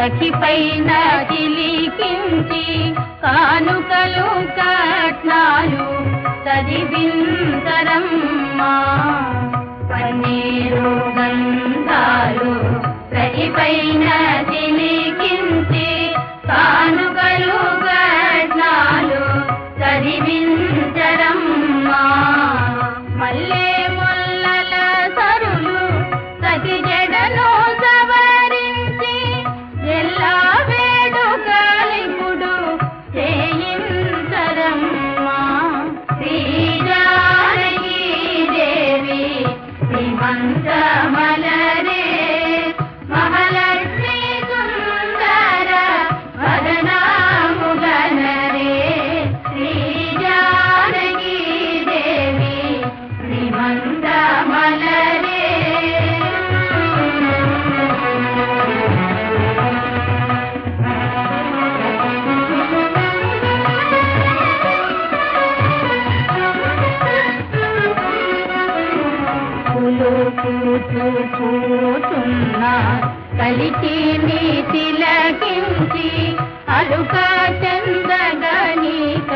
సఖిపైన చిలికించి కానుకలు కట్నాలు చదివింతరమ్మా పన్నీరు గంధాలు సఖిపైన చిలికించి కానుకలు కట్నాలు చదివింతరమ్మా మల్లె ముల్లల సరులు సఖి జడను సవరించి ఎల్లా వేడుకలిపుడు చేయించరమ్మా శ్రీ జానకీ దేవి శ్రీమంత మలరే మహాలక్ష్మి సుందర వదనాముగనరే శ్రీ జానకీ దేవి శ్రీమంత మలరే కూతున్న కలికి నీ తిలకించి అలుక చందగనీక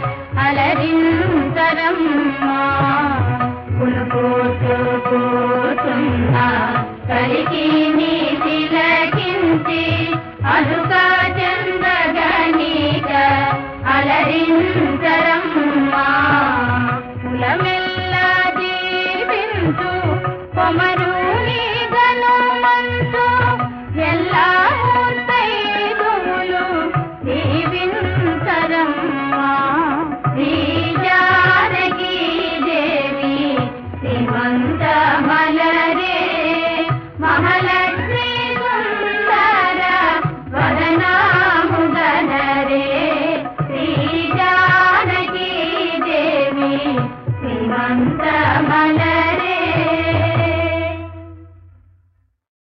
అలరింతరమ్మా కూతున్న కలికి నీ తిలకించి అలుక చందగనీక అలరింతరమ్మా కులమెల్ల దీవించు కొమరుని గనుమంచు ఎల్లా ముత్తైదువులు దీవించరమ్మా శ్రీ జానకీ దేవి శ్రీమంత మలరే మహాలక్ష్మి సుందర వదనాముగనరే శ్రీ జానకీ దేవి శ్రీమంత